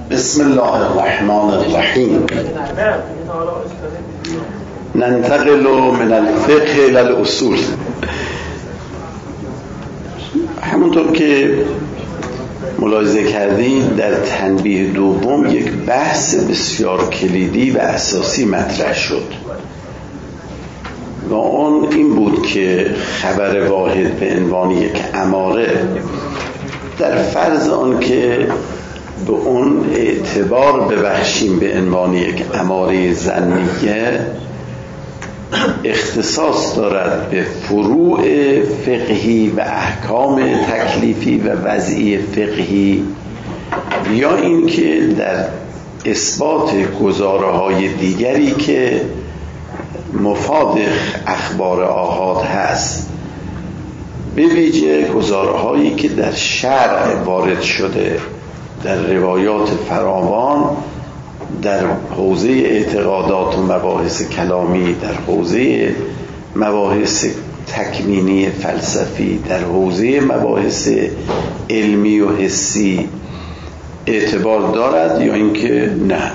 بسم الله الرحمن الرحیم. ننتقل من الفقه الى الاصول. همونطور که ملاحظه کردید در تنبیه دوم یک بحث بسیار کلیدی و اساسی مطرح شد و اون این بود که خبر واحد به عنوان یک اماره در فرض آن که به اون اعتبار ببخشیم به عنوان یک اماره ظنیه اختصاص دارد به فروع فقهی و احکام تکلیفی و وضعی فقهی، یا اینکه در اثبات گزاره‌های دیگری که مفاد اخبار آحاد هست، به ویژه گزاره‌هایی که در شرع وارد شده، در روایات فراوان، در حوزه اعتقادات و مباحث کلامی، در حوزه مباحث تکوینی فلسفی، در حوزه مباحث علمی و حسی اعتبار دارد یا اینکه نه،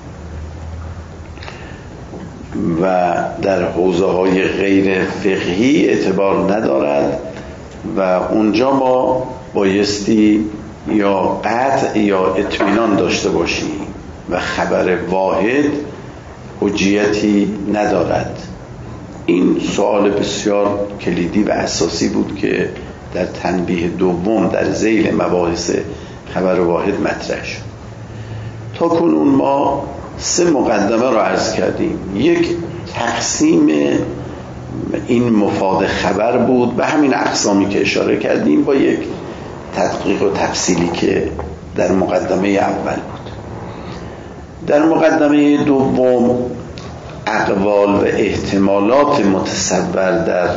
و در حوزه های غیر فقهی اعتبار ندارد و اونجا ما بایستی یا قطع یا اطمینان داشته باشیم و خبر واحد حجیتی ندارد. این سوال بسیار کلیدی و اساسی بود که در تنبیه دوم در ذیل مباحث خبر واحد مطرح شد. تا کنون ما 3 مقدمه را عرض کردیم. یک، تقسیم این مفاد خبر بود به همین اقسامی که اشاره کردیم، با یک تدقیق و تفصیلی که در مقدمه اول بود. در مقدمه دوم اقوال و احتمالات متصور در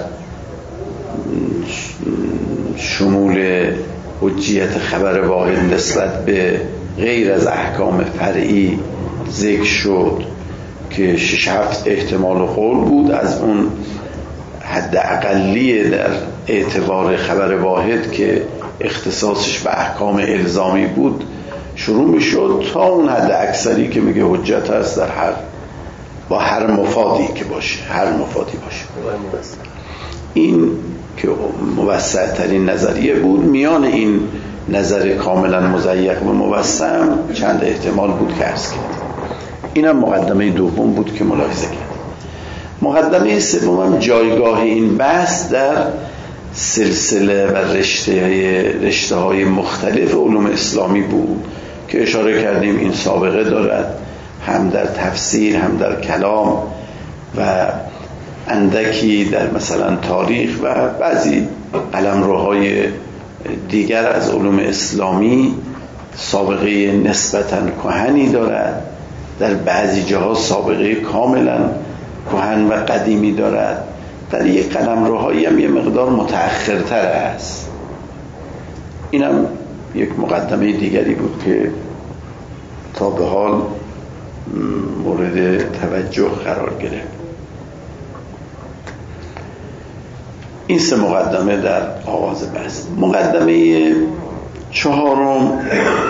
شمول حجیت خبر واحد نسبت به غیر از احکام فرعی ذکر شد که 6-7 احتمال قول بود. از اون حد اقلیه در اعتبار خبر واحد که اختصاصش به احکام الزامی بود شروع می شد تا اون حد اکثری که میگه حجت هست در با هر مفادی که باشه، هر مفادی باشه. این که موسع ترین نظریه بود. میان این نظر کاملا مضیق و موسع چند احتمال بود که عرض کرد. اینم مقدمه دوم بود که ملاحظه کرد. مقدمه سوم جایگاه این بحث در سلسله و رشته های مختلف علوم اسلامی بود که اشاره کردیم این سابقه دارد، هم در تفسیر، هم در کلام و اندکی در مثلا تاریخ و بعضی قلمروهای دیگر از علوم اسلامی سابقه نسبتاً کهنی دارد، در بعضی جاها سابقه کاملا کهن و قدیمی دارد، در یک قلمروهایی هم یه مقدار متأخرتر است. اینم یک مقدمه دیگری بود که تا به حال مورد توجه قرار گرفت. این 3 مقدمه در آغاز بحث. مقدمه 4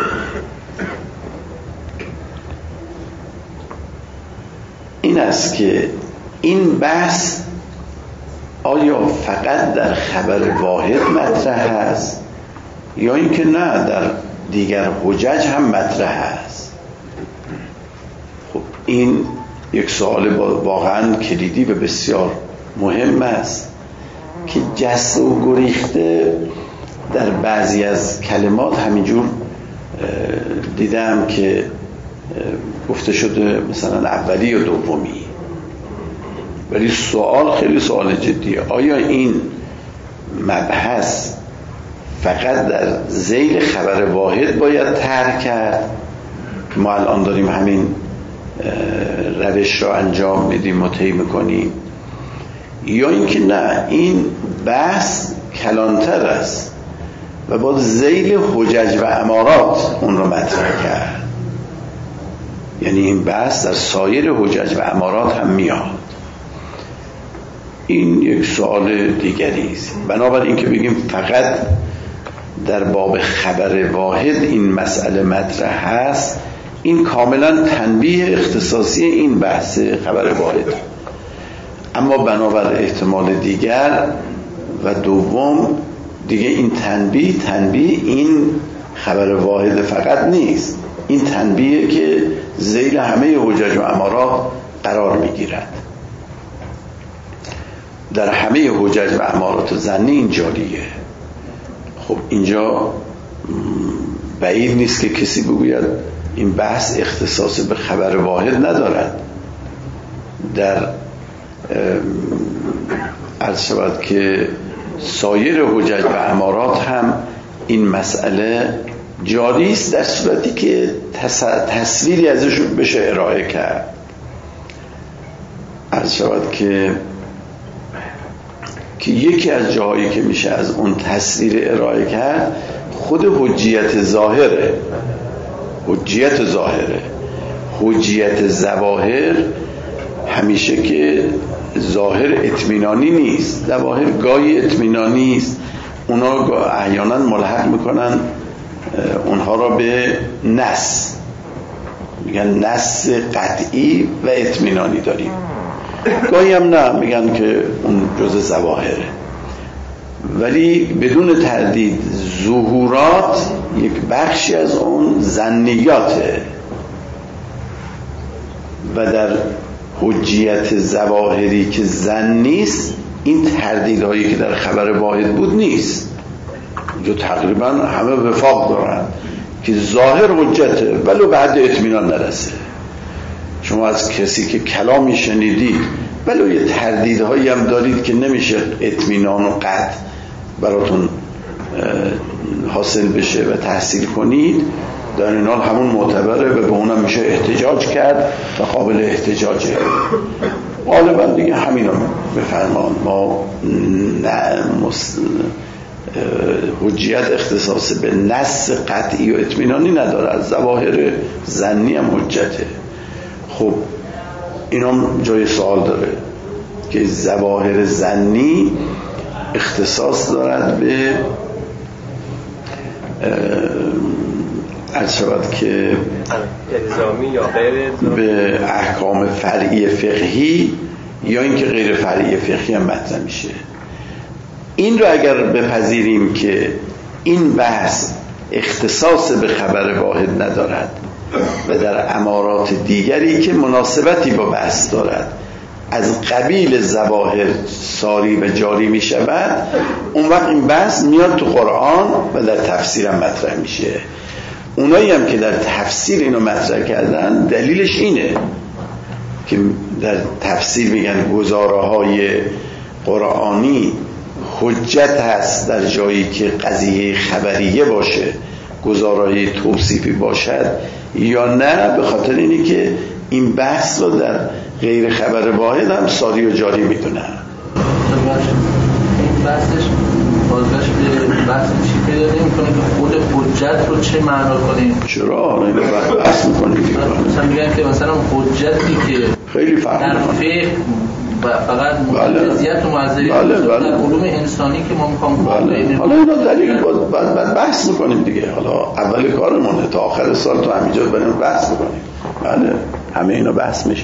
این است که این بحث آیا فقط در خبر واحد مطرح است یا اینکه نه در دیگر حجج هم مطرح است؟ خب این یک سوال واقعا کلیدی و بسیار مهم است که جسته و گریخته در بعضی از کلمات همینجور دیدم که گفته شده مثلا اولی یا دومی، ولی سوال خیلی سوال جدیه. آیا این مبحث فقط در ذیل خبر واحد باید طرح کرد که ما الان داریم همین روش را انجام میدیم و طی میکنیم، یا اینکه نه این بحث کلانتر است و با ذیل حجج و امارات اون رو مطرح کرد؟ یعنی این بحث در سایر حجج و امارات هم میاد. این یک سوال دیگری است. بنابراین که بگیم فقط در باب خبر واحد این مسئله مطرح هست، این کاملا تنبیه اختصاصی این بحث خبر واحد. اما بنابر احتمال دیگر و دوم دیگه این تنبیه این خبر واحد فقط نیست، این تنبیه که ذیل همه حجج و امارات قرار میگیرد. در همه حجج و امارات ظنی این جاریه. خب اینجا بعید نیست که کسی بگوید این بحث اختصاص به خبر واحد ندارد. در عرض شود که سایر حجج و امارات هم این مسئله جاری است، در صورتی که تصویری ازشون بشه ارائه کرد. عرض شود که یکی از جاهایی که میشه از اون تصویر ارائه کرد خود حجیت ظاهره. حجیت ظواهر همیشه که ظاهر اطمینانی نیست، ظواهر گاهی اطمینانی است. اونا احیانا ملحق میکنن اونها را به نص، میگن نص قطعی و اطمینانی داریم. گاهی هم نه، میگن که اون جزء ظواهره. ولی بدون تردید ظهورات یک بخشی از اون ظنیاته و در حجیت ظواهری که ظنی است این تردیدهایی که در خبر واحد بود نیست. جو تقریبا همه وفاق دارن که ظاهر حجته ولو بعد اطمینان نرسه. شما از کسی که کلامی شنیدید ولو یه تردیدهایی هم دارید که نمیشه اطمینان و قطع براتون حاصل بشه و تحصیل کنید، در این حال همون معتبره و به اونم میشه احتجاج کرد و قابل احتجاجه. غالبا دیگه همین رو بفرمان. ما حجیت اختصاص به نص قطعی و اطمینانی نداره، از ظواهر ظنی هم حجته. خب اینم جای سوال داره که ظواهر ظنی اختصاص دارد به شود که الزامی یا غیر الزامی، به احکام فرعی فقهی یا اینکه غیر فرعی فقهی هم مطرح میشه. این رو اگر بپذیریم که این بحث اختصاص به خبر واحد ندارد و در امارات دیگری که مناسبتی با بحث دارد از قبیل ظواهر ساری و جاری می شود، اون وقت این بحث میاد تو قرآن و در تفسیر هم مطرح میشه. اونایی هم که در تفسیر اینو مطرح کردن دلیلش اینه که در تفسیر میگن گزاره‌های قرآنی حجت هست در جایی که قضیه خبریه باشه، گزاره‌های توصیفی باشد یا نه، به خاطر اینی که این بحث رو در غیر خبر واحد هم ساری و جاری میدونن. این بحثش بازگشت به بحث چی پیدا نمی‌کنه که خود حجت رو چه معنا کنیم؟ چرا؟ اینو بحث می‌کنیم. مثلا میگن که مثلا حجتی که خیلی فرق در فقه فقط معتزیت و معذریت در علوم انسانی که ما می‌خوام حالا اینا دلیل بعد بحث می‌کنیم دیگه. حالا اول کارمونه تا آخر سال تو همینجا بریم بحث می‌کنیم. بله همه اینا بحث میشه.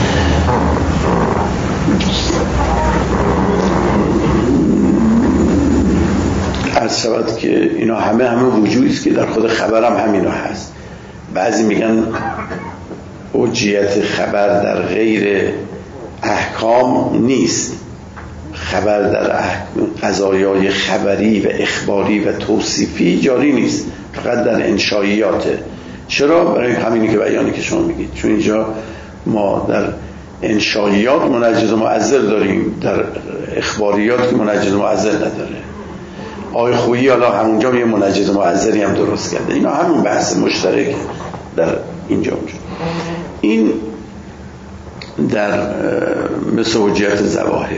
عرض شود که اینا همه وجودی است که در خود خبرم همینا هست. بعضی میگن حجیت خبر در غیر احکام نیست، خبر در قضایای خبری و اخباری و توصیفی جاری نیست، فقط در انشائیاته. چرا؟ برای همینی که بیانی که شما میگید، چون اینجا ما در انشائیات منجز و معزل داریم، در اخباریات که منجز و معزل نداره. آقای خویی حالا همونجا یه منجز و معزلی هم درست کرده. اینا همون بحث مشترک در اینجا اونجا. این در مثل حجیت ظواهر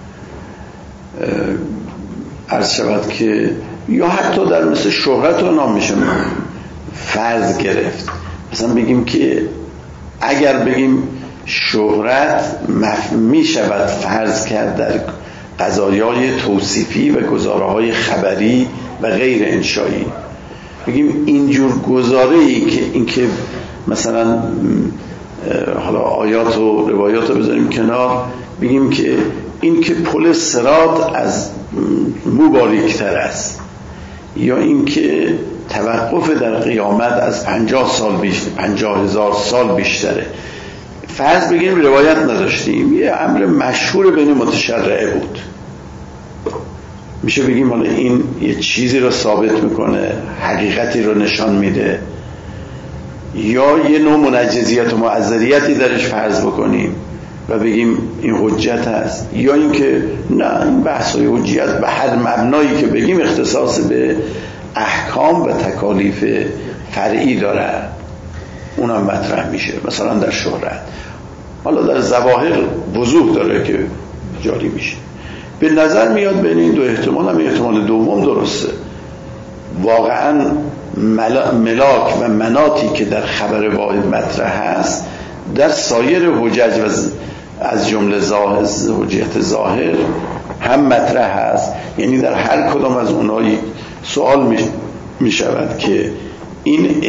عرض شود که یا حتی در مثل شهرت رو نام میشه فرض گرفت. مثلا بگیم که اگر بگیم شهرت می شود فرض کرد در قضایای توصیفی و گزاره‌های خبری و غیر انشایی، بگیم اینجور گزاره‌ای که اینکه مثلا حالا آیات و روایات رو بذاریم کنار، بگیم که این که پل صراط از مو باریک‌تر است، یا این که توقف در قیامت از 50,000 سال بیشتره. فرض بگیم روایت نداشتیم، یه امر مشهور بین متشرعه بود، میشه بگیم حالا این یه چیزی رو ثابت میکنه، حقیقتی رو نشان میده، یا یه نوع منجزیت و معذریتی درش فرض بکنیم و بگیم این حجت هست، یا اینکه نه، این بحث‌های حجیت به هر مبنایی که بگیم اختصاص به احکام و تکالیف فرعی داره، اونم مطرح میشه. مثلا در شهرت، حالا در ظواهر وضوح داره که جاری میشه. به نظر میاد بین این دو احتمال هم احتمال دوم درسته. واقعا ملاک و مناطی که در خبر واحد مطرح هست در سایر حجج و از جمله حجیت ظاهر هم مطرح هست. یعنی در هر کدام از اونایی سوال می شود که این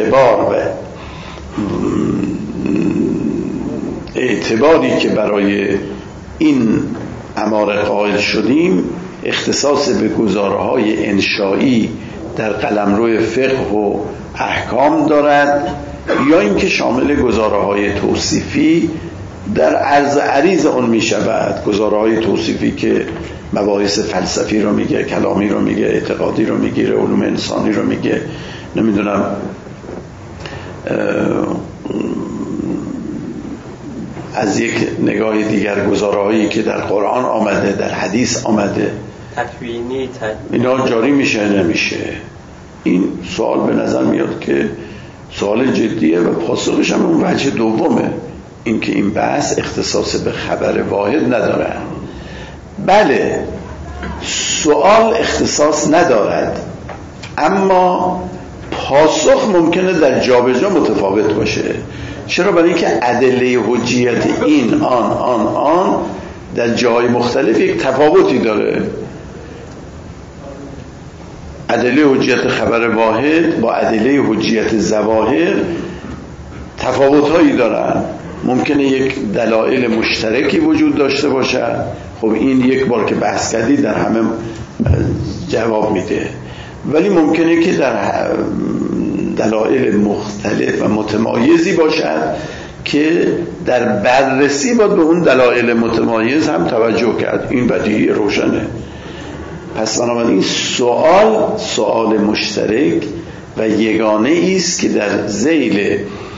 اعتباری که برای این اماره قائل شدیم اختصاص به گزارهای انشایی در قلمرو فقه و احکام دارد، یا اینکه شامل گزارهای توصیفی در عرض عریض اون می شود. گزارهای توصیفی که مباحث فلسفی رو میگه، کلامی رو میگه، اعتقادی رو میگیره، علوم انسانی رو میگه، نمیدونم از یک نگاه دیگر گزارهایی که در قرآن آمده، در حدیث آمده، تکوینی اینا جاری میشه نمیشه. این سوال به نظر میاد که سوال جدیه و پاسخش هم اون وجه دومه، اینکه این بحث اختصاص به خبر واحد نداره. بله، سوال اختصاص ندارد، اما پاسخ ممکنه در جابجا متفاوت باشه. چرا؟ برای اینکه ادله حجیت این آن در جای مختلف یک تفاوتی داره. ادله حجیت خبر واحد با ادله حجیت ظواهر تفاوت‌هایی دارن. ممکنه یک دلایل مشترکی وجود داشته باشد. خب این یک بار که بحث کردی در همه جواب میده، ولی ممکنه که در دلایل مختلف و متمایزی باشد که در بررسی باید به اون دلایل متمایز هم توجه کرد. این بدیهی روشنه. پس بنابراین سوال مشترک و یگانه است که در ذیل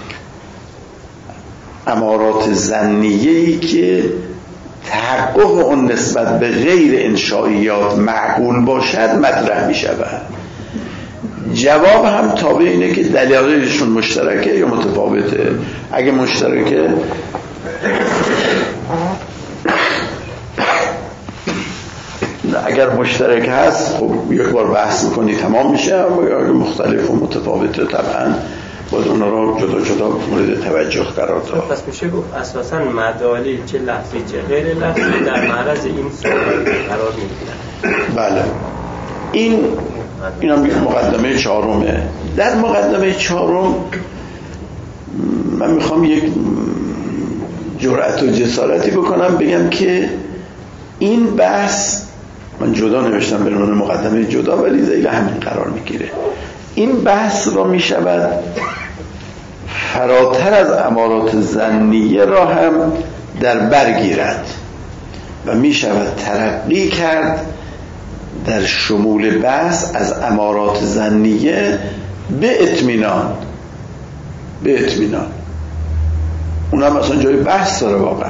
امارات ظنیه‌ای که تحقق اون نسبت به غیر انشائیات معقول باشد مطرح می شود. جواب هم تابع اینه که دلایلشون مشترکه یا متفاوته. اگه مشترکه اگر مشترک هست خب یک بار بحث میکنی تمام میشه، اما اگر مختلف و متفاوته طبعا باید اونا رو جدا جدا مورد توجه قرار داد. پس میشه گفت اساساً مدالی چه لفظی چه غیر لفظی در معرض این سوال قرار میگیرن. بله، این هم مقدمه چهارمه. در مقدمه چهارم من میخوام یک جرأت و جسارتی بکنم، بگم که این بحث من جدا نوشتم به عنوان مقدمه جدا، ولی ذیل همین قرار میگیره. این بحث را میشود فراتر از امارات ظنیه را هم در بر گیرد و میشود ترقی کرد در شمول بحث از امارات ظنیه به اطمینان. اونم مثلا جای بحث داره واقعا.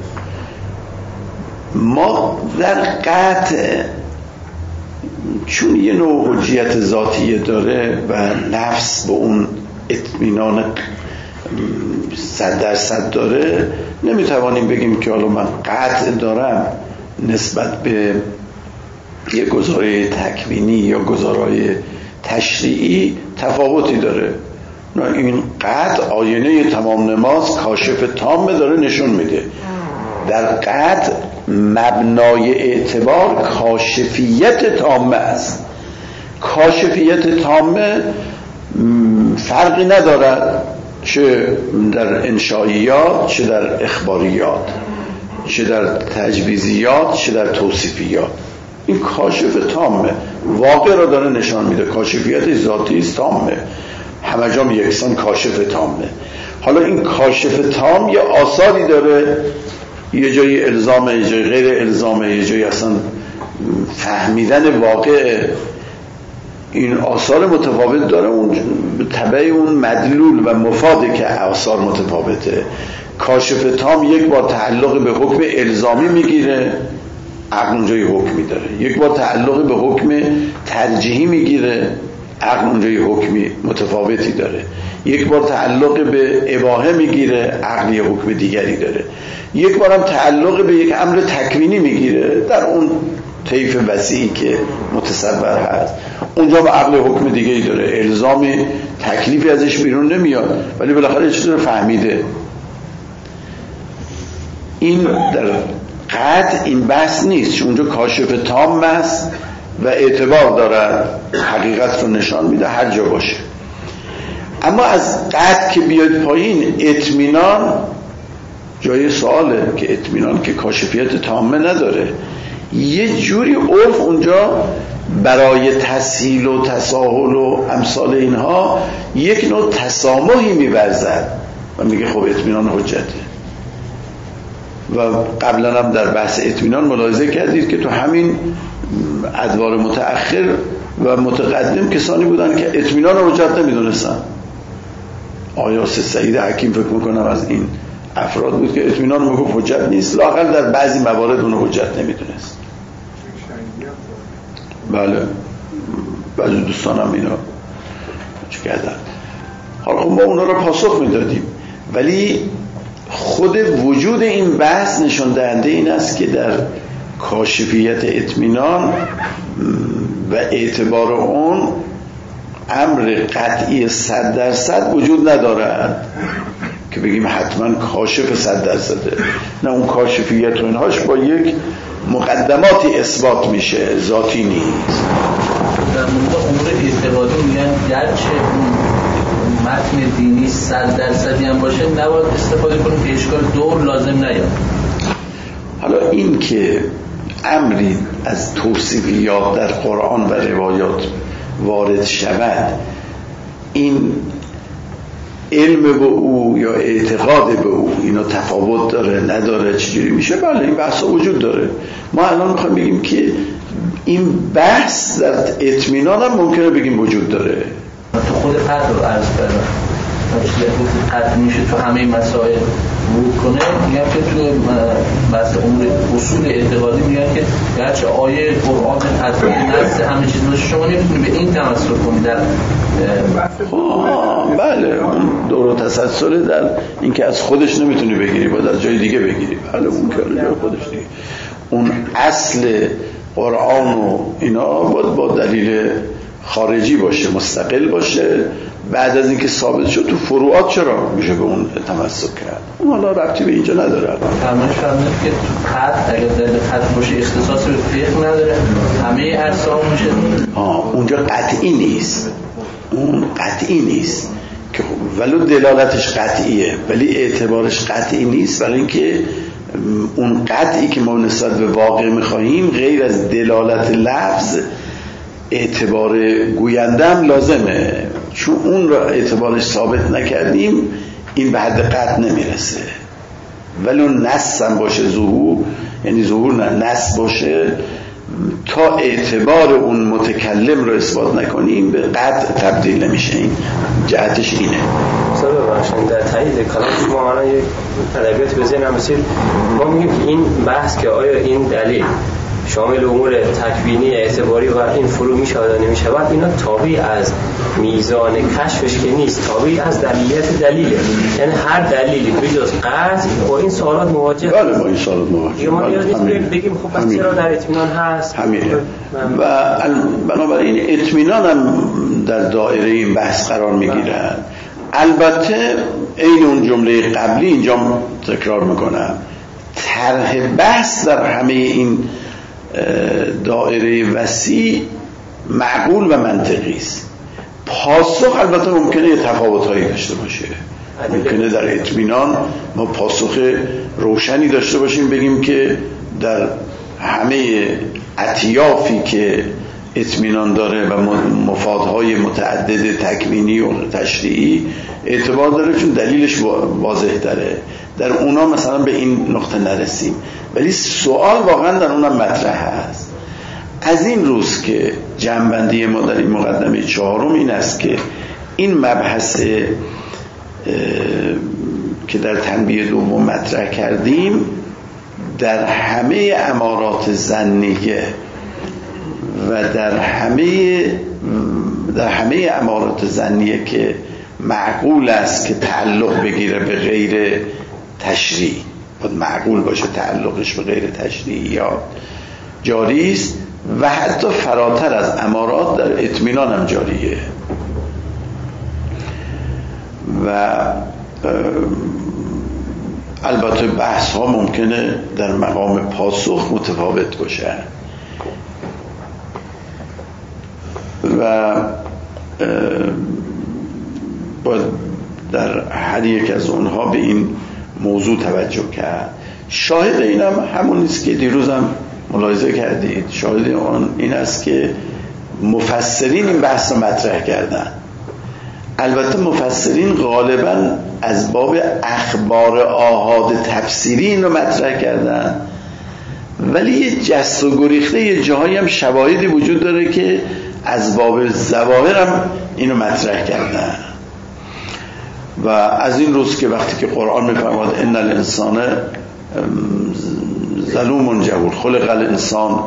ما در قطع چون یه نوع حجیت ذاتیه داره و نفس به اون اطمینان 100% داره، نمیتوانیم بگیم که حالا من قطع دارم نسبت به یه گزاره تکوینی یا گزاره تشریعی تفاوتی داره. نه، این قطع آینه تمام نماز کاشف تام داره نشون میده. در قطع مبنای اعتبار کاشفیت تامه است. کاشفیت تامه فرقی ندارد چه در انشائیات، چه در اخباریات، چه در تجویزیات، چه در توصیفیات. این کاشف تامه، واقع را داره نشان میده، کاشفیت ذاتی است، تامه، همه جام یکسان کاشف تامه. حالا این کاشف تام یه آثاری داره، یه جایی الزامه، یه جایی غیر الزامه، یه جایی اصلا فهمیدن واقع. این آثار متفاوت داره، اون تبع اون مدلول و مفاده که آثار متفاوته. کاشف تام یک بار تعلق به حکم الزامی میگیره، عقل اونجای حکمی داره. یک بار تعلق به حکم ترجیحی میگیره، عقل اونجای حکمی متفاوتی داره. یک بار تعلق به اباحه میگیره، عقل یه حکم دیگری داره. یک بار هم تعلق به یک امر تکوینی میگیره در اون طیف وسیعی که متصور هست، اونجا به عقل حکم دیگری داره، الزامی تکلیفی ازش بیرون نمیاد، ولی بالاخره یه چیزی رو فهمیده. این در قطع این بحث نیست، چون اونجا کاشف تام است و اعتبار دارد، حقیقت رو نشان میده هر جا باشه. اما از قطع که بیاد پایین، اطمینان جای سواله که اطمینان که کاشفیت تامه نداره. یه جوری عرف اونجا برای تسهیل و تساهل و امثال اینها یک نوع تسامحی می‌ورزد و میگه خب اطمینان حجته. و قبلا هم در بحث اطمینان ملاحظه کردید که تو همین ادوار متأخر و متقدم کسانی بودن که اطمینان حجت نمیدونستن. آیا سید حکیم فکر میکنم از این افراد بود که اطمینان میگفت حجت نیست، لااقل در بعضی موارد اون حجت نمیدونست. بله، بعضی دوستانم اینا چه کردن. حالا ما اونا رو پاسخ میدادیم، ولی خود وجود این بحث نشان دهنده این است که در کاشفیت اطمینان و اعتبار اون امر قطعی 100% وجود ندارد که بگیم حتما کاشف 100%. نه، اون کاشفیت و اینهاش با یک مقدماتی اثبات میشه، ذاتی نیست. در مورد امور اعتقادی میگن گرچه متن دینی 100% هم باشه نباید استفاده کنیم که اشکال دور لازم نیاد. حالا این که امری از توصیفیات در قرآن و روایات وارد شود، این علم به او یا اعتقاد به او اینا تفاوت داره نداره، چجوری میشه؟ بله، این بحث وجود داره. ما الان میخوایم بگیم که این بحث در اطمینان هم ممکنه بگیم وجود داره. تو خود قدر رو عرض کردم، قدر میشه تو همه مسائل ورود کنه. میگم که تو بحث امور اصول اعتقادی میگن که گرچه آیه قرآن تطبیق نص همه چیز باشه، شما نمیتونید به این تمسک کنید در بله، اون دور تسلسل در این که از خودش نمیتونی بگیری، باید از جای دیگه بگیری. بله، اون که جای خودش دیگه، اون اصل قرآن و اینا باید با دلیل خارجی باشه، مستقل باشه. بعد از اینکه ثابت شد تو فروعات چرا میشه به اون تمسک کرد؟ اون حالا ربطی به اینجا نداره. فرمایش فرمودید که تو قطع اگر دلیل قطع باشه اختصاص به فقه نداره، همه اجسام میشه. اونجا قطعی نیست، اون قطعی نیست که ولو دلالتش قطعیه ولی اعتبارش قطعی نیست، برای اینکه اون قطعی که ما نسبت به واقع میخواهیم غیر از دلالت لفظ اعتبار گویندم لازمه، چون اون را اعتبارش ثابت نکردیم این به حد قطع نمیرسه. ولی اون نص هم باشه، ظهور یعنی ظهور نه نص باشه، تا اعتبار اون متکلم رو اثبات نکنیم به قطع تبدیل نمیشه. این جهتش اینه. سوال باشن در تایید کلام شما الان یک ادبیات به ذهنم رسید. ما میگیم که این بحث که آیا این دلیل شامل امور تکوینی اعتباری و این فرو میشه یا نمیشود، اینا تابع از میزان کشفش که نیست، تابع از دلیلیت دلیله. یعنی هر دلیلی بجز قطع با این سوالات مواجه. بله، با این سوالات مواجه. ما بگیم خب بس چرا در اطمینان هست همینه. و بنابراین اطمینان هم در دایره این بحث قرار میگیرد. البته این اون جمله قبلی اینجا تکرار میکنم، طرح بحث در همه این دایره وسیع معقول و منطقی است. پاسخ البته ممکنه یه تفاوت‌هایی داشته باشه، ممکنه در اطمینان ما پاسخ روشنی داشته باشیم بگیم که در همه اطیافی که اطمینان داره و مفادهای متعدد تکوینی و تشریعی اعتبار داره، چون دلیلش واضح داره. در اونا مثلا به این نقطه نرسیم، ولی سوال واقعا در اونم مطرح هست. از این روز که جمع‌بندی ما در این مقدمه 4 این است که این مبحث که در تنبیه دوم مطرح کردیم در همه امارات ظنیه و در همه امارات ظنیه که معقول است که تعلق بگیره به غیر تشریع، باید معقول باشه تعلقش به غیر تشریعیات جاری است و حتی فراتر از امارات در اطمینان هم جاریه. و البته بحث ها ممکنه در مقام پاسخ متفاوت باشه و باید در هر یک از اونها به این موضوع توجه کرد. شاهد اینم همون نیست که دیروزم ملاحظه کردید، شاهد آن این است که مفسرین این بحث رو مطرح کردن. البته مفسرین غالبا از باب اخبار آحاد تفسیری این رو مطرح کردن، ولی یه جست و گریخته یه جاهایی هم شواهدی وجود داره که از باب ظواهر هم اینو مطرح کردن. و از این روز که وقتی که قرآن میفرماد ان الانسان ظلوم جهول خلق الانسان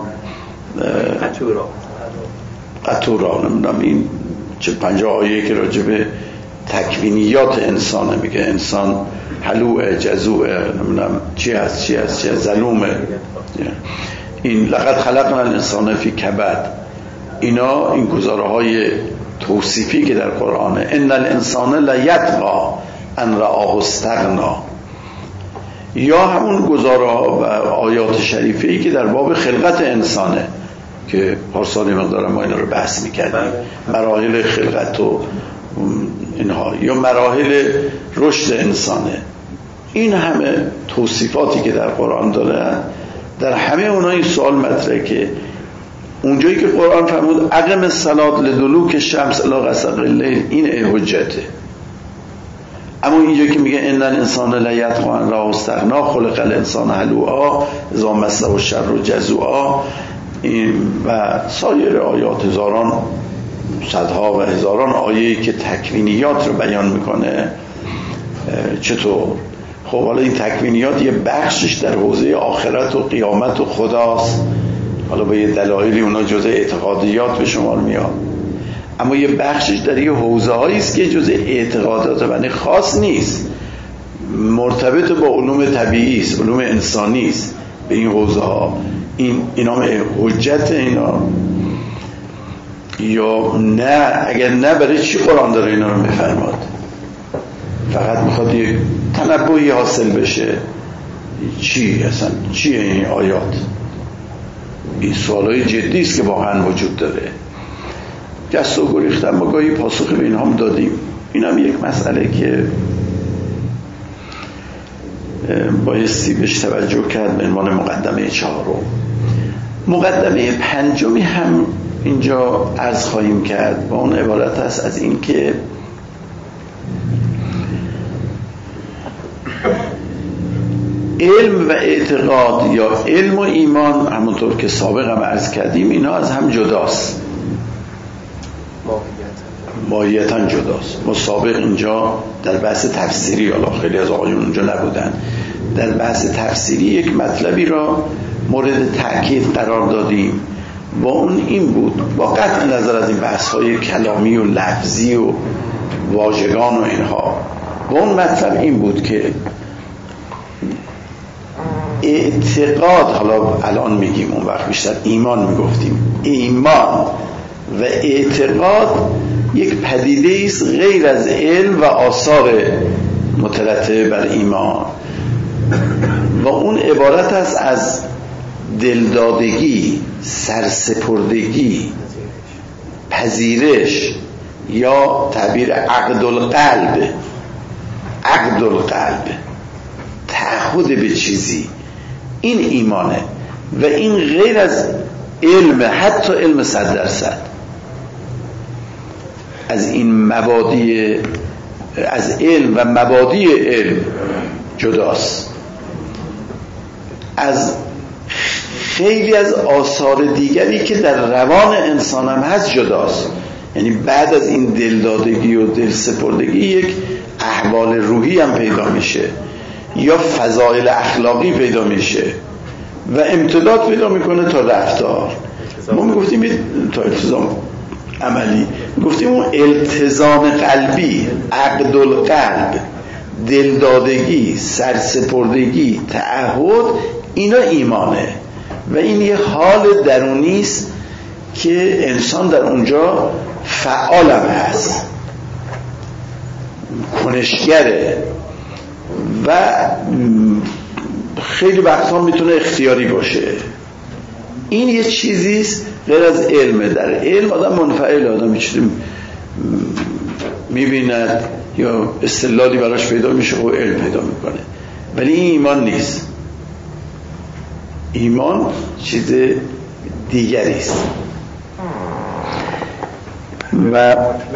قطورا، نمیدونم این چه 50 آیه که راجع به تکوینیات انسانه میگه انسان حلوه جزوه، نمیدونم چی هست ظلومه. این لقد خلقنا الانسان فی کبد، اینا این گزاره های توصیفی که در قرآنه. ان الانسان لیطغی ان رآه استغنا، یا همون گزاره ها و آیات شریفی که در باب خلقت انسانه که پارسال مقدار ما اینا رو بحث میکردیم، مراحل خلقت و اینها یا مراحل رشد انسانه. این همه توصیفاتی که در قرآن داره، در همه اونها این سوال مطرحه که اونجایی که قرآن فرمود اقم الصلاة لدلوک الشمس الی غسق الليل، این حجته. اما اینجا که میگه ان الانسان لا یطغی ان رآه استغنا خلق الانسان هلوعا اذا مسه الشر جزوعا، این و سایر آیات هزاران صدها و هزاران آیه‌ای که تکوینیات رو بیان میکنه. چطور؟ خب حالا این تکوینیات یه بخشش در حوزه آخرت و قیامت و خداست، حالا با یه دلایلی اونا جزء اعتقادیات به شمار میاد، اما یه بخشش در یه حوزه هایی است که جزء اعتقادات و خاص نیست، مرتبط با علوم طبیعی است، علوم انسانی است. به این حوزه ها اینا حجت اینا یا نه؟ اگر نه برای چی قرآن داره اینا رو میفرماد؟ فقط میخواد یک تنبؤی حاصل بشه؟ چی اصلا چیه این آیات؟ این سوالای جدی است که واقعا وجود داره. جست و گریختن ما گاهی پاسخ به اینها هم دادیم. این هم یک مسئله که بایستی بهش توجه کرد به عنوان مقدمه 4. مقدمه 5 هم اینجا عرض خواهیم کرد و اون عبارت است از این که علم و اعتقاد یا علم و ایمان همونطور که سابق هم عرض کردیم اینا از هم جداست، ماهیتاً جداست. ما سابق اینجا در بحث تفسیری، حالا خیلی از آقایون اونجا نبودن، در بحث تفسیری یک مطلبی را مورد تأکید قرار دادیم و اون این بود، با قطع نظر از این بحث‌های کلامی و لفظی و واژگان و اینها، و اون مطلب این بود که اعتقاد، حالا الان میگیم اون وقت بیشتر ایمان میگفتیم، ایمان و اعتقاد یک پدیده است غیر از علم و آثار مترتب بر ایمان و اون عبارت است از دلدادگی، سرسپردگی، پذیرش یا تعبیر عقد القلب. عقد القلب، تعهد به چیزی، این ایمانه و این غیر از علم، حتی علم 100%. از این مبادی، از علم و مبادی علم جداست، از خیلی از آثار دیگری که در روان انسان هم هست جداست. یعنی بعد از این دلدادگی و دل سپردگی یک احوال روحی هم پیدا میشه یا فضائل اخلاقی پیدا میشه و امتداد پیدا میکنه تا رفتار. ما میگفتیم تا التزام عملی، گفتیم اون التزام قلبی، عقد القلب، دلدادگی، سرسپردگی، تعهد، اینا ایمانه و این یه حال درونی است که انسان در اونجا فعالم هست، کنشگره و خیلی وقتا میتونه اختیاری باشه. این یه چیزیست غیر از علمه. در علم آدم منفعل، آدم چیزی میبیند یا استدلالی براش پیدا میشه و علم پیدا میکنه، ولی این ایمان نیست. ایمان چیز دیگری است. و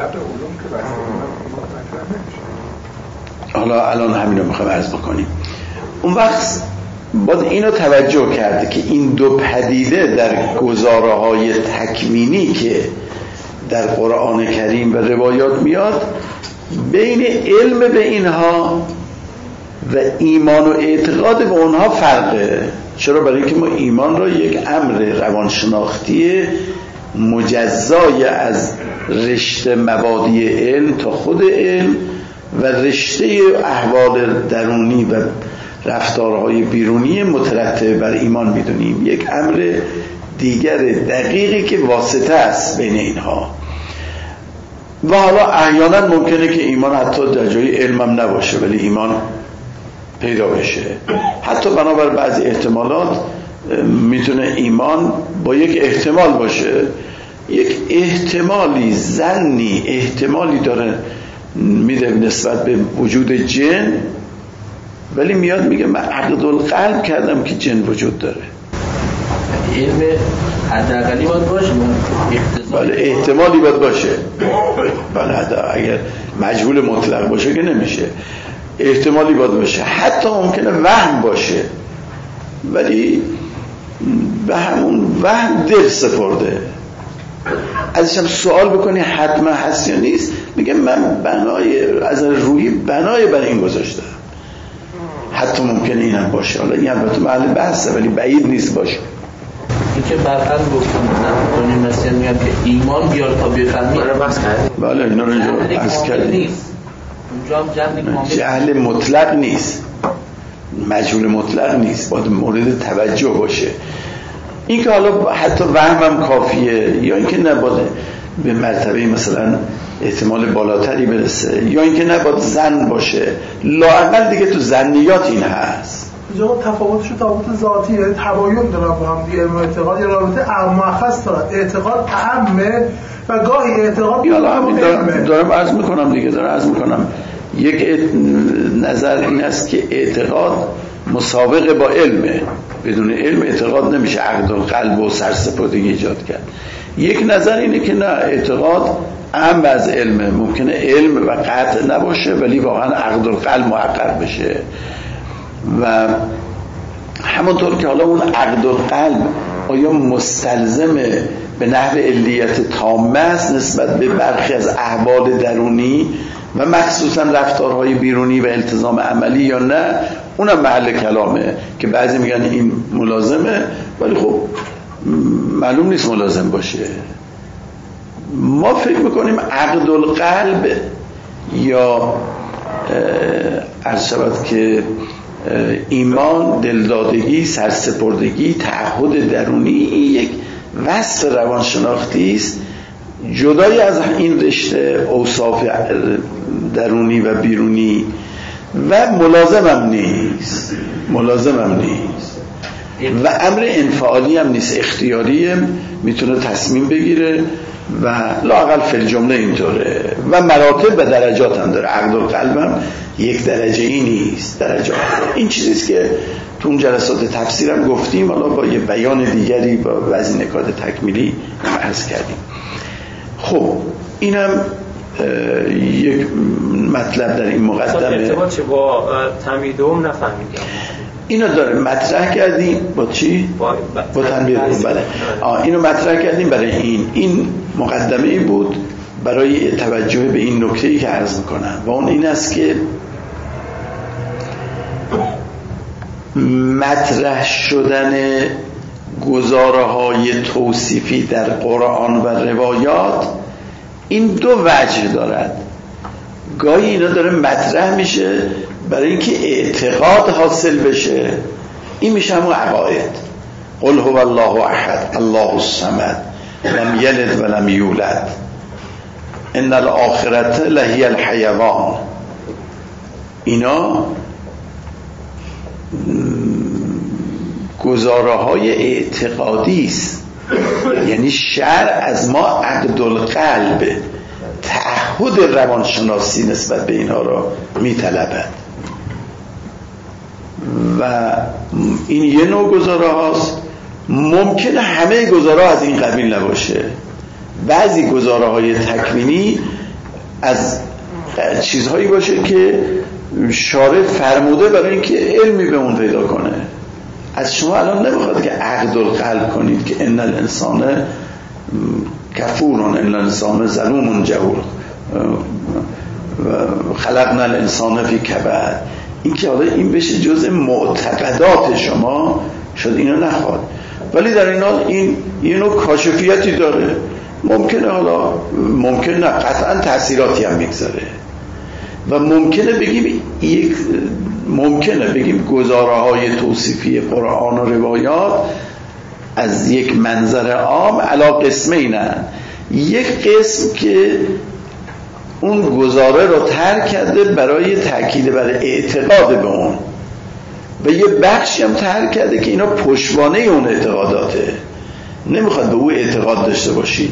حالا الان همین رو میخوایم عرض بکنیم. اون وقت باید اینو توجه کرده که این دو پدیده در گزاره‌های تکوینی که در قرآن کریم و روایات میاد، بین علم به اینها و ایمان و اعتقاد به اونها فرقه. چرا؟ برای اینکه ما ایمان را یک امر روانشناختی مجزای از رشته مبادی علم تا خود علم و رشته احوال درونی و رفتارهای بیرونی مترتب بر ایمان میدونیم. یک امر دیگر دقیقی که واسطه است بین اینها. و حالا احیانا ممکنه که ایمان حتی در جای علمم نباشه ولی ایمان پیدا بشه. حتی بنابر بعضی احتمالات میتونه ایمان با یک احتمال باشه، یک احتمالی ظنی احتمالی داره میده نسبت به وجود جن، ولی میاد میگه من عقد القلب کردم که جن وجود داره. علم حداقلی باید باشه، بله احتمالی باید باشه. بله اگر مجهول مطلق باشه که نمیشه، احتمالی باید باشه. حتی ممکنه وهم باشه ولی به همون وهم دل سپرده. ازش هم سوال بکنی حتما هست یا نیست، میگه من بنای از روحی بنای بر این گذاشتم. حتی ممکنه اینم باشه. حالا این البته محل بحثه ولی بعید نیست باشه. این که برخلاف گفتم مثلا میگم که ایمان بیار تا بفهمی. بله اینا رو اینجا عرض کردیم. جهل مطلق نیست، مجهول مطلق نیست، باید مورد توجه باشه. این که حالا حتی وهمم کافیه یا اینکه نباید به مرتبه مثلا احتمال بالاتری برسه یا اینکه نباید ظن باشه، لااقل دیگه تو ظنیات این هست. اینجا تفاوتش تفاوت ذاتی، یعنی تباین دارن با هم دیگه. علم و اعتقاد یه رابطه مؤخذ دارن. اعتقاد اهمه و گاهی اعتقاد دارم عرض میکنم یک نظر این است که اعتقاد مسابقه با علمه، بدون علم اعتقاد نمیشه عقد القلب و سرسپردگی ایجاد کرد. یک نظر اینه که نه، اعتقاد اهم از علمه، ممکنه علم و قطع نباشه ولی واقعا عقد القلب محقق بشه. و همونطور که حالا اون عقد القلب آیا مستلزم به نحو علیت تامه است نسبت به برخی از احوال درونی و مخصوصا رفتارهای بیرونی و التزام عملی یا نه، اونم محل کلامه که بعضی میگن این ملازمه ولی خب معلوم نیست ملازم باشه. ما فکر میکنیم عقد القلب یا عرض شود که ایمان، دلدادگی، سرسپردگی، تعهد درونی، این یک وصف روانشناختی است جدای از این رشته اوصاف درونی و بیرونی و ملازمم نیست و امر انفعالی هم نیست، اختیاریه، میتونه تصمیم بگیره و لااقل فی الجمله اینطوره و مراتب و درجات هم داره. عقد القلب هم یک درجه ای نیست، درجات. این چیزیست که تو اون جلسات تفسیرم گفتیم، حالا با یه بیان دیگری با بعضی نکات تکمیلی عرض کردیم. خب اینم یک مطلب در این مقدمه. ارتباط چه با تنبیه دوم نفهمیدم. اینو داره مطرح کردیم با چی؟ با تنبیه دوم. بله. اینو مطرح کردیم برای این مقدمه ای بود برای توجه به این نکته‌ای که عرض میکنم و اون این است که مطرح شدن گزاره‌های توصیفی در قرآن و روایات این دو وجه دارد. گاهی اینا داره مطرح میشه برای اینکه اعتقاد حاصل بشه، این میشه همون عقاید. قل هو الله احد الله الصمد لم یلد ولم یولد ان الاخرة لهی الحیوان. اینا گزاره‌های اعتقادی است، یعنی شرع از ما عقد القلب، تعهد روانشناسی نسبت به اینها را میطلبد و این یه نوع گزاره هاست. ممکنه همه گزاره از این قبیل نباشه. بعضی گزاره های تکوینی از چیزهایی باشه که شارع فرموده برای اینکه علمی به اون پیدا کنه. از شما الان نمیخواد که عقد القلب کنید که ان الانسان کفور، ان الانسان ظلوم جهول، خلقنا الانسان فی کبد. این که حالا این بشه جزء معتقدات شما، شاید اینو نخواد، ولی در این حال این یه نوع کاشفیتی داره. ممکنه حالا ممکنه نه قطعا تأثیراتی هم میگذاره و ممکنه بگیم گزاره‌های توصیفی قرآن و روایات از یک منظر عام علی قسمینن. یک قسم که اون گزاره رو ترک کرده برای تأکید بر اعتقاد به اون و یه بخشی هم ترک کرده که اینا پشتوانه اون اعتقاداته، نمیخواد به اون اعتقاد داشته باشی.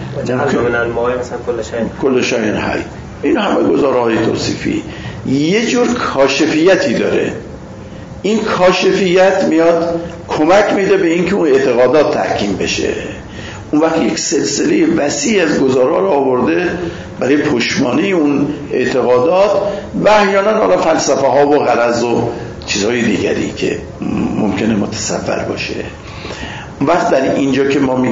کل شاین حی. این همه گزاره‌های توصیفی یه جور کاشفیتی داره. این کاشفیت میاد کمک میده به اینکه اون اعتقادات تحکیم بشه. اون وقت یک سلسله وسیع از گزاره‌ها رو آورده برای پشتوانه اون اعتقادات و احیانا حالا فلسفه ها و غرض و چیزهای دیگری که ممکنه متصور باشه. اون وقت در اینجا که ما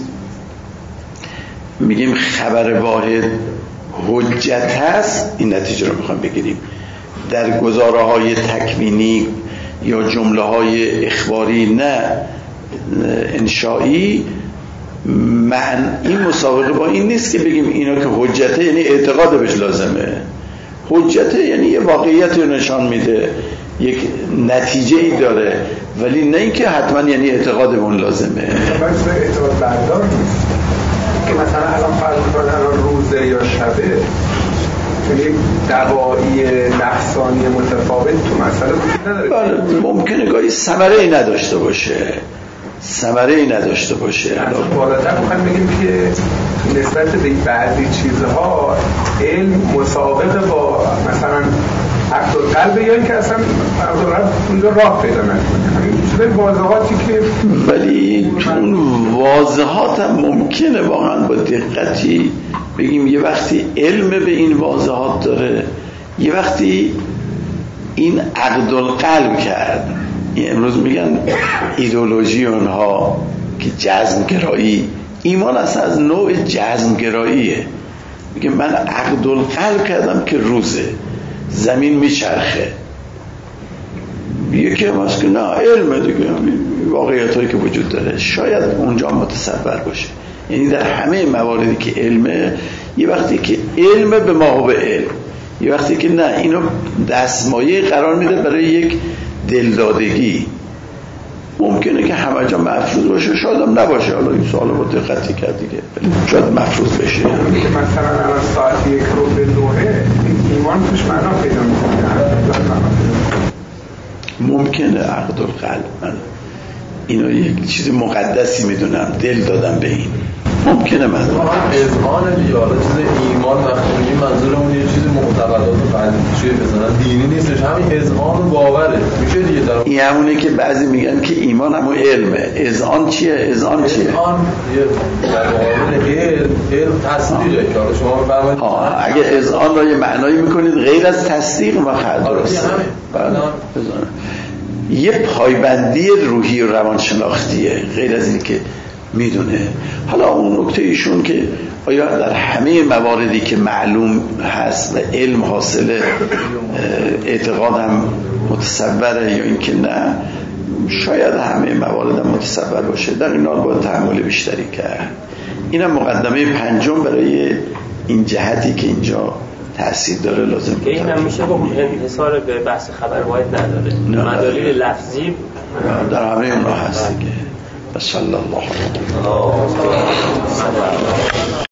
میگیم خبر واحد حجت هست، این نتیجه رو میخوام بگیریم. در گزاره‌های تکوینی یا جمله‌های اخباری نه انشایی، این مسابقه با این نیست که بگیم اینا که حجته یعنی اعتقاد بهش لازمه. حجته یعنی یه واقعیتی رو نشان میده، یک نتیجه ای داره، ولی نه اینکه حتما یعنی اعتقاد به اون لازمه. مثلا اعتقاد بردار نیست که مثلا الان فرض کنید الان روزه یا شبه، یعنی دعوایی نفسانی متفاوت تو مسئله وجود نداره. بله، ممکنه گاهی ثمره‌ای نداشته باشه. بالاتر میخوایم بگیم که نسبت به بعضی چیزها علم مسابقه با مثلا عقد القلب، یا اینکه اصلا عقد القلب اونجا راه پیدا نکنه. همین چیزای واضحاتی که ولی اون واضحات هم ممکنه واقعا با دقتی بگیم یه وقتی علم به این واضحات داره، یه وقتی این عقد القلب کرد. امروز میگن ایدئولوژی اونها که جزمگرایی، ایمان اصلا از نوع جزمگراییه. میگه من عقد القلب کردم که روزه زمین میچرخه. یکی هم هست که نه علم دیگه، واقعیت هایی که وجود داره شاید اونجا متصور باشه. یعنی در همه مواردی که علمه، یه وقتی که علم به ما هو به علم، یه وقتی که نه اینو دستمایه قرار میده برای یک دلدادگی. ممکنه که همه جا مفروض باشه، شاید هم نباشه. حالا این سوال رو دقتی کرد دیگه، شاید مفروض بشه. مثلا الان ساعت 1:09 ایمان توش معنا پیدا میکنه. ممکنه عقد القلب، من اینو یک چیز مقدسی میدونم، دل دادم به این. ممکنه من اذعان دیگه، حالا چیز ایمان وقتی میگیم منظورمون یه چیز معتقدات چیه مثلا دینی نیستش، همین اذعان و باوره میشه دیگه. این همونه که بعضی میگن که ایمان همون علمه. اذعان چیه؟ اذعان چیه؟ اذعان در مقابل علم تصدیقه که حالا شما بفرمایید. اگه اذعان را یه معنایی میکنید غیر از تصدیق ما خرد درسته. یه پایبندی روحی و روانشناختیه غیر از این که میدونه. حالا اون نکته ایشون که آیا در همه مواردی که معلوم هست و علم حاصل اعتقاد هم متصوره یا اینکه نه، شاید همه موارد هم متصور باشه. در این حال باید تحمل بیشتری کرد. اینم مقدمه پنجم برای این جهتی که اینجا تأثیر داره لازم که این هم میشه گفت انحصار به بحث خبر واحد نداره، مدالیل لفظی در همه اونها هست دیگه. صلی الله علیه و